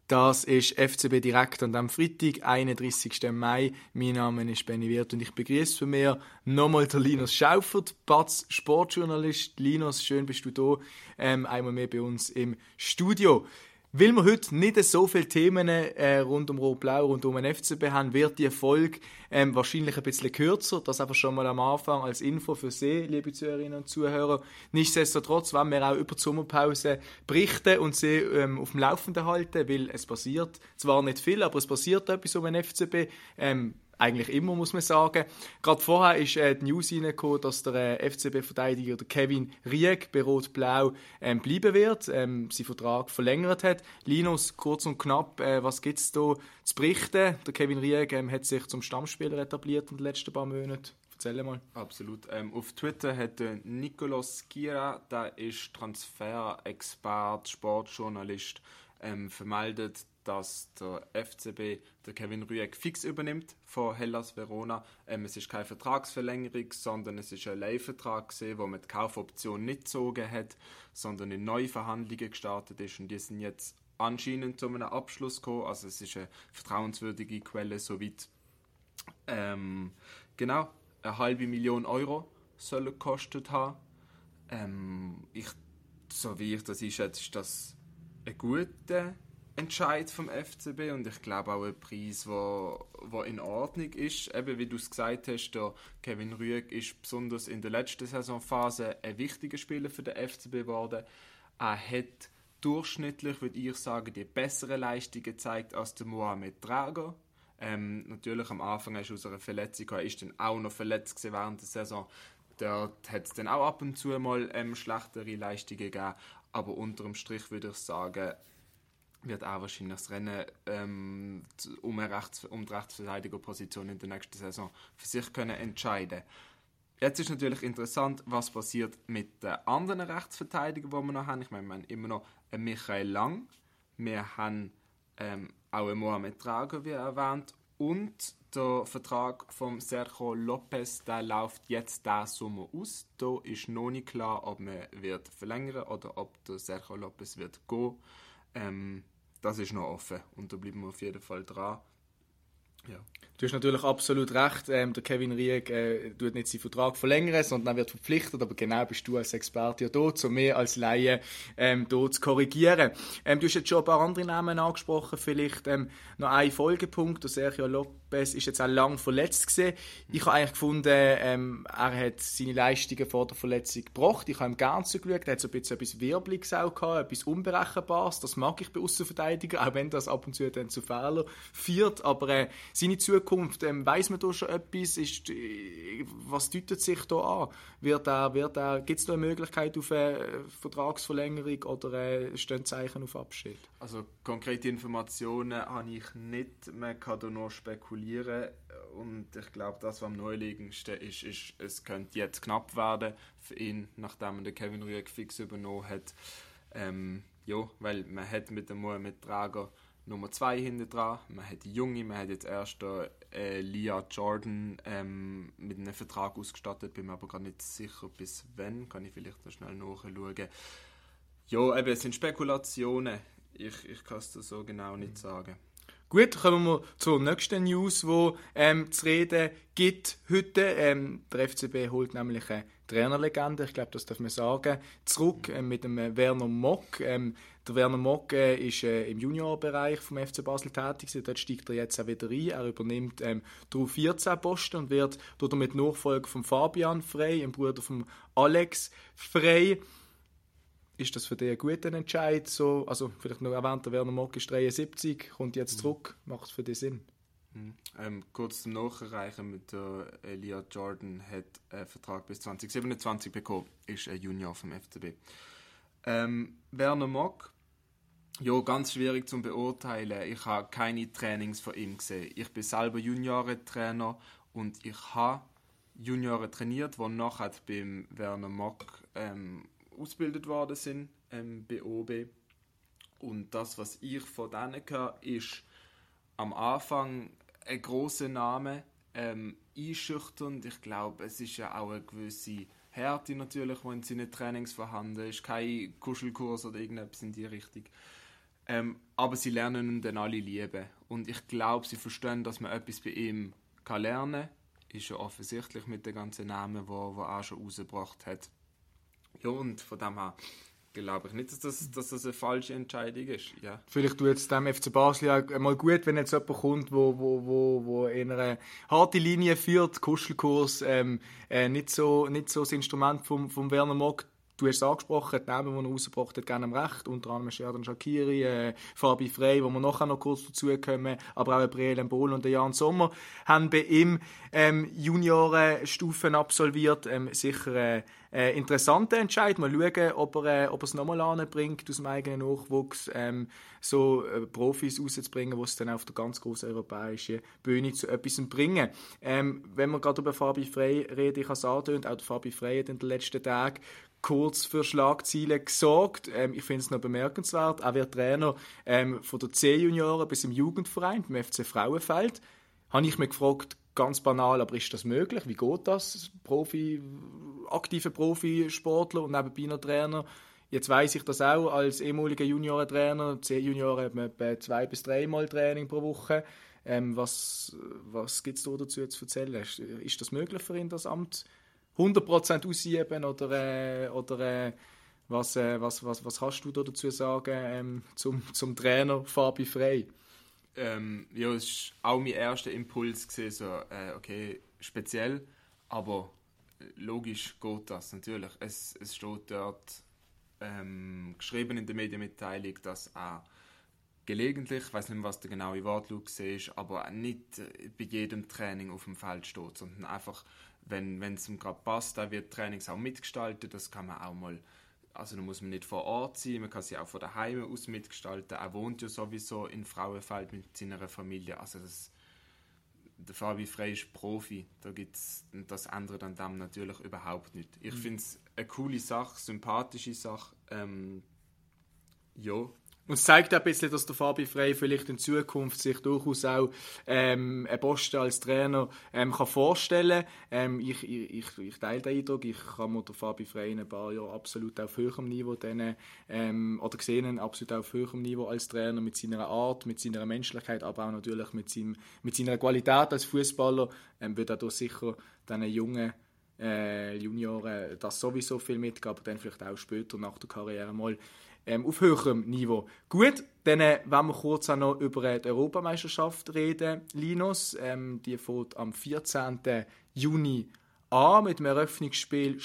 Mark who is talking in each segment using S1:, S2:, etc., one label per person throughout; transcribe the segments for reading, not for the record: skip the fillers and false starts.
S1: Das ist FCB Direkt an diesem Freitag, 31. Mai. Mein Name ist Benny Wirth und ich begrüße für mich nochmal den Linus Schaufert, Batz Sportjournalist. Linus, schön bist du da, einmal mehr bei uns im Studio. Weil wir heute nicht so viele Themen rund um Rot-Blau, rund um den FCB haben, wird die Folge wahrscheinlich ein bisschen kürzer. Das aber schon mal am Anfang als Info für Sie, liebe Zuhörerinnen und Zuhörer. Nichtsdestotrotz wollen wir auch über die Sommerpause berichten und Sie auf dem Laufenden halten, weil es passiert zwar nicht viel, aber es passiert etwas um den FCB. Eigentlich immer, muss man sagen. Gerade vorher ist die News reingekommen, dass der FCB-Verteidiger Kevin Rieck bei Rot-Blau bleiben wird, seinen Vertrag verlängert hat. Linus, kurz und knapp, was gibt es da zu berichten? Der Kevin Rieck hat sich zum Stammspieler etabliert in den letzten paar Monaten. Erzähl mal.
S2: Absolut. Auf Twitter hat Nicolas Gira, der ist Transferexpert, Sportjournalist, vermeldet, dass der FCB der Kevin Rieck fix übernimmt von Hellas Verona. Es ist keine Vertragsverlängerung, sondern es ist ein Leihvertrag, der mit Kaufoption nicht gezogen hat, sondern in neue Verhandlungen gestartet ist und die sind jetzt anscheinend zu einem Abschluss gekommen. Also es ist eine vertrauenswürdige Quelle, soweit. Genau, 500.000 Euro soll er gekostet haben. So wie ich das einschätze, ist das ein guter Entscheid vom FCB und ich glaube auch ein Preis, der in Ordnung ist. Eben wie du es gesagt hast, der Kevin Rieck ist besonders in der letzten Saisonphase ein wichtiger Spieler für den FCB geworden. Er hat durchschnittlich, würde ich sagen, die bessere Leistung gezeigt als der Mohamed Drago. Natürlich am Anfang ist aus einer Verletzung, er ist dann auch noch verletzt während der Saison. Dort hat es dann auch ab und zu mal schlechtere Leistungen gegeben, aber unterm Strich würde ich sagen, wird auch wahrscheinlich das Rennen um die Rechtsverteidigerposition in der nächsten Saison für sich können entscheiden. Jetzt ist natürlich interessant, was passiert mit den anderen Rechtsverteidigern, die wir noch haben. Ich meine, wir haben immer noch einen Michael Lang, wir haben auch einen Mohamed Drago, wie erwähnt, und der Vertrag von Sergio Lopez, der läuft jetzt diesen Sommer aus. Da ist noch nicht klar, ob man wird verlängern oder ob der Sergio Lopez wird gehen. Das ist noch offen und da bleiben wir auf jeden Fall dran. Ja.
S1: Du hast natürlich absolut recht. Der Kevin Rieck tut nicht seinen Vertrag verlängern, sondern er wird verpflichtet. Aber genau bist du als Experte ja da, um mehr als Laie da zu korrigieren. Du hast jetzt schon ein paar andere Namen angesprochen. Vielleicht noch ein Folgepunkt. Der Sergio Lopez ist jetzt auch lange verletzt gewesen. Ich habe eigentlich gefunden, er hat seine Leistungen vor der Verletzung gebracht. Ich habe ihm gerne zugeschaut. Er hat so ein bisschen etwas Wirbeliges auch gehabt, etwas Unberechenbares. Das mag ich bei Aussenverteidigern, auch wenn das ab und zu dann zu Fehlern führt. Aber seine Zukunft, weiss man da schon etwas? Was deutet sich da an? Gibt es da eine Möglichkeit auf eine Vertragsverlängerung oder stehen Zeichen auf Abschied?
S2: Also konkrete Informationen habe ich nicht. Man kann da nur spekulieren. Und ich glaube, das, was am naheliegendsten ist, es könnte jetzt knapp werden für ihn, nachdem er Kevin Rieck fix übernommen hat. Ja, weil man hat mit dem Mohamed Drago Nummer 2 hinten dran. Man hat die Junge, man hat jetzt erst Leah Jordan mit einem Vertrag ausgestattet. Bin mir aber gerade nicht sicher, bis wann. Kann ich vielleicht noch schnell nachschauen. Ja, eben, es sind Spekulationen. Ich kann es dir so genau nicht sagen.
S1: Gut, kommen wir zur nächsten News, die zu reden gibt heute. Der FCB holt nämlich eine Trainerlegende, ich glaube, das darf man sagen, zurück mit dem Werner Mock. Der Werner Mock ist im Juniorbereich vom FC Basel tätig. Dort steigt er jetzt auch wieder ein. Er übernimmt den U14-Posten und wird damit Nachfolger von Fabian Frey, dem Bruder von Alex Frey. Ist das für dich ein guter Entscheid? So, also vielleicht noch erwähnt, der Werner Mock ist 73, kommt jetzt zurück. Macht es für dich Sinn?
S2: Kurz zum Nachreichen mit der Leah Jordan hat einen Vertrag bis 2027 bekommen, ist ein Junior vom FCB. Werner Mock, ja, ganz schwierig zu beurteilen. Ich habe keine Trainings von ihm gesehen. Ich bin selber Juniorentrainer und ich habe Junioren trainiert, die nachher beim Werner Mock ausgebildet worden sind bei OB. Und das, was ich von denen höre, ist am Anfang ein grosser Name, einschüchternd. Ich glaube, es ist ja auch eine gewisse Härte natürlich, die in seinen Trainings vorhanden ist. Kein Kuschelkurs oder irgendetwas in die Richtung. aber sie lernen ihn dann alle lieben. Und ich glaube, sie verstehen, dass man etwas bei ihm kann lernen kann. Ist ja offensichtlich mit den ganzen Namen, die er schon rausgebracht hat. Ja, und von dem her glaube ich nicht, dass das eine falsche Entscheidung ist. Ja.
S1: Vielleicht tut es dem FC Basel ja mal gut, wenn jetzt jemand kommt, wo in eine harte Linie führt, Kuschelkurs, nicht so das Instrument vom Werner Mock. Du hast es angesprochen, die Namen, die er rausgebracht hat, gerne am Recht. Unter anderem Sherdan Shaqiri, Fabi Frey, wo wir nachher noch kurz dazukommen, aber auch Brielle Mbol und Jan Sommer haben bei ihm Juniorenstufen absolviert. Sicher interessanter Entscheid. Mal schauen, ob er es nochmal anbringt aus dem eigenen Nachwuchs, Profis rauszubringen, die es dann auf der ganz grossen europäischen Bühne zu etwas bringen. Wenn wir gerade über Fabi Frey reden, ich habe es angedeutet, auch der Fabi Frey hat in den letzten Tagen kurz für Schlagzeilen gesorgt. Ich finde es noch bemerkenswert. Er wird Trainer von der C-Junioren bis im Jugendverein beim FC Frauenfeld. Habe ich mich gefragt, ganz banal, aber ist das möglich? Wie geht das? Aktive Profisportler und nebenbei noch Trainer. Jetzt weiss ich das auch als ehemaliger Juniorentrainer. C-Junioren hat man etwa 2 bis 3 Mal Training pro Woche. Was gibt es da dazu zu erzählen? Ist das möglich für ihn, das Amt 100% ausüben oder was kannst du da dazu sagen zum Trainer Fabi Frey?
S2: Ja, es war auch mein erster Impuls gewesen, okay, speziell, aber logisch geht das natürlich. Es steht dort geschrieben in der Medienmitteilung, dass er gelegentlich, ich weiß nicht mehr, was der genaue Wortlaut war, aber nicht bei jedem Training auf dem Feld steht, sondern einfach, wenn es ihm gerade passt, da wird Trainings auch mitgestaltet, das kann man auch mal, also da muss man nicht vor Ort sein, man kann sie auch von daheim aus mitgestalten, er wohnt ja sowieso in Frauenfeld mit seiner Familie, also der Fabi Frey ist Profi, da gibt's, das ändert an dem natürlich überhaupt nicht. Ich finde es eine coole Sache, sympathische Sache, ja.
S1: Und es zeigt auch ein bisschen, dass der Fabi Frey vielleicht in Zukunft sich durchaus auch einen Posten als Trainer kann vorstellen kann. Ich teile den Eindruck, ich kann mir den Fabi Frey in ein paar Jahren absolut auf höherem Niveau oder gesehen ihn absolut auf höherem Niveau als Trainer mit seiner Art, mit seiner Menschlichkeit, aber auch natürlich mit seiner Qualität als Fußballer wird er da sicher diesen jungen Junioren das sowieso viel mitgeben, aber dann vielleicht auch später nach der Karriere mal auf höherem Niveau. Gut, dann wollen wir kurz auch noch über die Europameisterschaft reden, Linus. Die fängt am 14. Juni an mit dem Eröffnungsspiel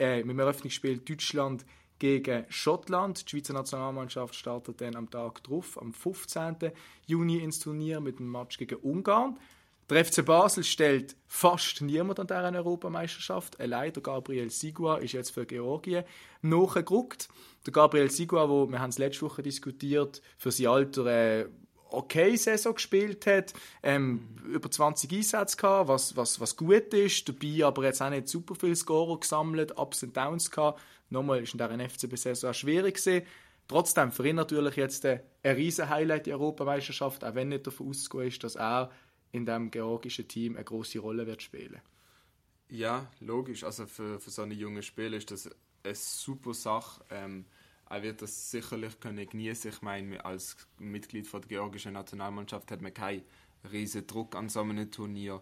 S1: Deutschland gegen Schottland. Die Schweizer Nationalmannschaft startet dann am Tag darauf, am 15. Juni ins Turnier mit dem Match gegen Ungarn. Der FC Basel stellt fast niemand an dieser Europameisterschaft. Allein der Gabriel Sigua ist jetzt für Georgien nachgerückt. Der Gabriel Sigua, wir haben es letzte Woche diskutiert, für sein Alter okay Saison gespielt hat, über 20 Einsätze gehabt, was gut ist, dabei aber jetzt auch nicht super viele Scorer gesammelt, Ups und Downs gehabt. Nochmal ist in dieser FCB-Saison auch schwierig gewesen. Trotzdem für ihn natürlich jetzt ein riesen Highlight die Europameisterschaft, auch wenn nicht davon auszugehen ist, dass er in diesem georgischen Team eine grosse Rolle wird spielen.
S2: Ja, logisch. Also für so einen jungen Spieler ist das eine super Sache. Er wird das sicherlich genießen. Ich meine, als Mitglied von der georgischen Nationalmannschaft hat man keinen riesen Druck an so einem Turnier.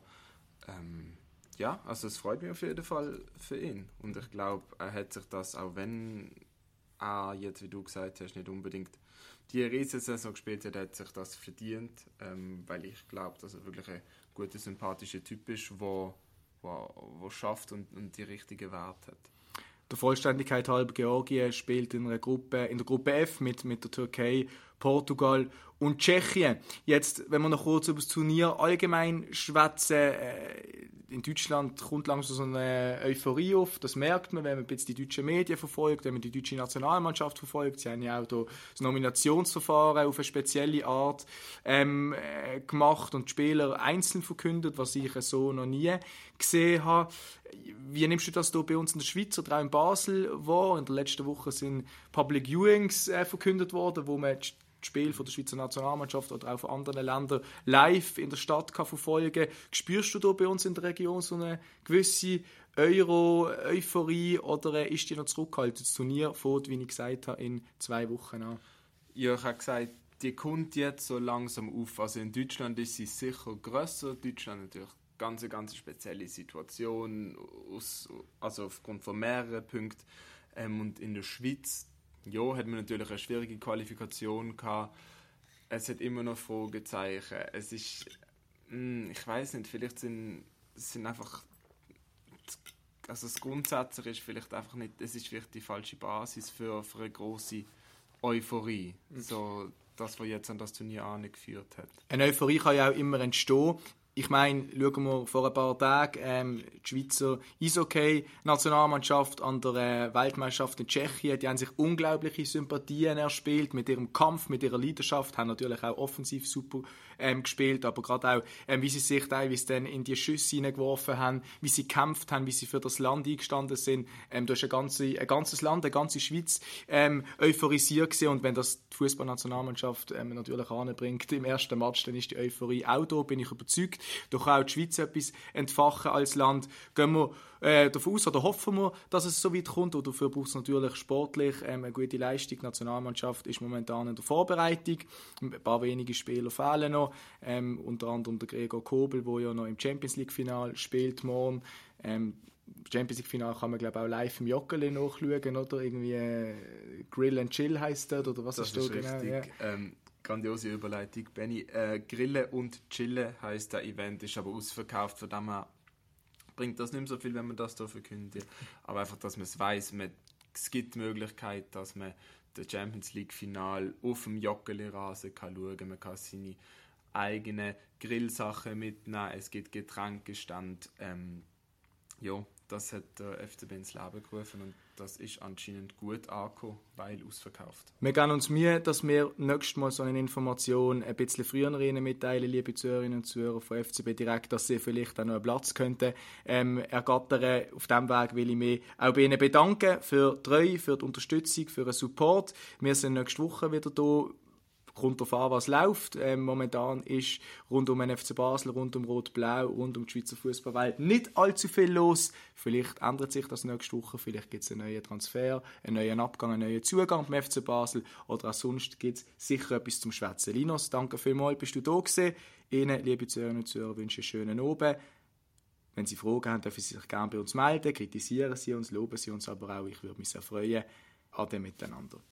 S2: Ja, also es freut mich auf jeden Fall für ihn. Und ich glaube, er hat sich das, auch wenn er jetzt, wie du gesagt hast, nicht unbedingt die Riesensaison gespielt hat, hat sich das verdient, weil ich glaube, dass er wirklich ein guter, sympathischer Typ ist, der schafft und die richtigen Werte hat.
S1: Der Vollständigkeit halber, Georgien spielt in der Gruppe F mit der Türkei, Portugal und Tschechien. Jetzt, wenn wir noch kurz über das Turnier allgemein schwätzen, in Deutschland kommt langsam so eine Euphorie auf. Das merkt man, wenn man jetzt die deutschen Medien verfolgt, wenn man die deutsche Nationalmannschaft verfolgt. Sie haben ja auch das Nominationsverfahren auf eine spezielle Art gemacht und die Spieler einzeln verkündet, was ich so noch nie gesehen habe. Wie nimmst du das hier bei uns in der Schweiz oder auch in Basel wahr? In der letzten Woche sind Public Viewings verkündet worden, wo man das Spiel von der Schweizer Nationalmannschaft oder auch von anderen Ländern live in der Stadt kann verfolgen kann. Spürst du da bei uns in der Region so eine gewisse Euphorie oder ist die noch zurückgehalten? Das Turnier fängt, wie ich gesagt habe, in 2 Wochen an.
S2: Ja, ich habe gesagt, die kommt jetzt so langsam auf. Also in Deutschland ist sie sicher grösser. Deutschland natürlich ganz spezielle Situation, also aufgrund von mehreren Punkten. Und in der Schweiz, ja, hat man natürlich eine schwierige Qualifikation gehabt. Es hat immer noch Fragezeichen. Es ist, ich weiß nicht, vielleicht sind einfach, also das Grundsätzliche ist vielleicht einfach nicht, es ist vielleicht die falsche Basis für eine grosse Euphorie. So das, was jetzt an das Turnier angeführt hat.
S1: Eine Euphorie kann ja auch immer entstehen. Ich meine, schauen wir vor ein paar Tagen die Schweizer Eishockey-Nationalmannschaft an der Weltmeisterschaft in Tschechien. Die haben sich unglaubliche Sympathien erspielt mit ihrem Kampf, mit ihrer Leidenschaft, haben natürlich auch offensiv super gespielt, aber gerade auch, wie sie sich teilweise dann in die Schüsse hineingeworfen haben, wie sie gekämpft haben, wie sie für das Land eingestanden sind. Da ist ein ganzes Land, eine ganze Schweiz euphorisiert gewesen. Und wenn das die Fußballnationalmannschaft natürlich anbringt im ersten Match, dann ist die Euphorie auch da, bin ich überzeugt. Da kann auch die Schweiz etwas entfachen als Land. Gehen wir davon aus oder hoffen wir, dass es so weit kommt. Und dafür braucht es natürlich sportlich eine gute Leistung. Die Nationalmannschaft ist momentan in der Vorbereitung. Ein paar wenige Spieler fehlen noch. Unter anderem der Gregor Kobel, der ja noch im Champions-League-Final spielt morgen. Champions League-Final kann man, glaube ich, auch live im Joggeli nachschauen, oder? Irgendwie Grill and Chill heisst das, oder was
S2: das
S1: ist da genau?
S2: Richtig. Ja. Grandiose Überleitung, Benni. Grillen und Chillen heisst der Event, ist aber ausverkauft, von dem her bringt das nicht mehr so viel, wenn man das hier verkündet. Aber einfach, dass man es weiss, es gibt die Möglichkeit, dass man das Champions League-Final auf dem Joggeli-Rasen schauen kann. Man kann seine eigenen Grillsachen mitnehmen, es gibt Getränkestand. Ja, das hat der FCB ins Leben gerufen und das ist anscheinend gut angekommen, weil ausverkauft.
S1: Wir geben uns Mühe, dass wir nächstes Mal so eine Information ein bisschen früher mitteilen, liebe Zuhörerinnen und Zuhörer von FCB Direkt, dass sie vielleicht auch noch einen Platz könnten ergattern. Auf diesem Weg will ich mich auch bei Ihnen bedanken für die Treue, für die Unterstützung, für den Support. Wir sind nächste Woche wieder da. Kommt darauf an, was läuft. Momentan ist rund um den FC Basel, rund um Rot-Blau, rund um die Schweizer Fußballwelt nicht allzu viel los. Vielleicht ändert sich das nächste Woche, vielleicht gibt es einen neuen Transfer, einen neuen Abgang, einen neuen Zugang beim FC Basel oder auch sonst gibt es sicher etwas zum Schwätzen. Linus, danke vielmals, bist du da gewesen. Ihnen, liebe Zuhörerinnen und Zuhörer, wünsche ich einen schönen Abend. Wenn Sie Fragen haben, dürfen Sie sich gerne bei uns melden, kritisieren Sie uns, loben Sie uns aber auch. Ich würde mich sehr freuen. Ade miteinander.